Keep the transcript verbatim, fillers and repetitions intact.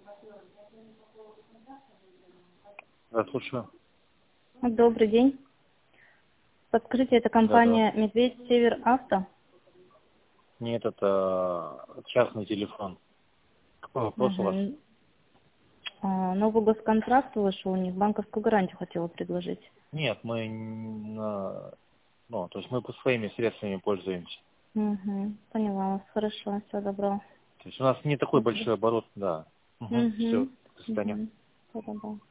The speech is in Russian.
Да, слушаю. Добрый день. Подскажите, это компания Да-да. «Медведь Север Авто»? Нет, это частный телефон. Какой вопрос у вас? Угу. А, новый госконтракт вышел у них, банковскую гарантию хотела предложить. Нет, мы, н- на- ну, то есть мы по своими средствами пользуемся. Угу. Поняла вас. Хорошо. Всего доброго. То есть у нас не такой большой оборот, да. Угу. Все, Угу. до свидания. Угу. Всего доброго.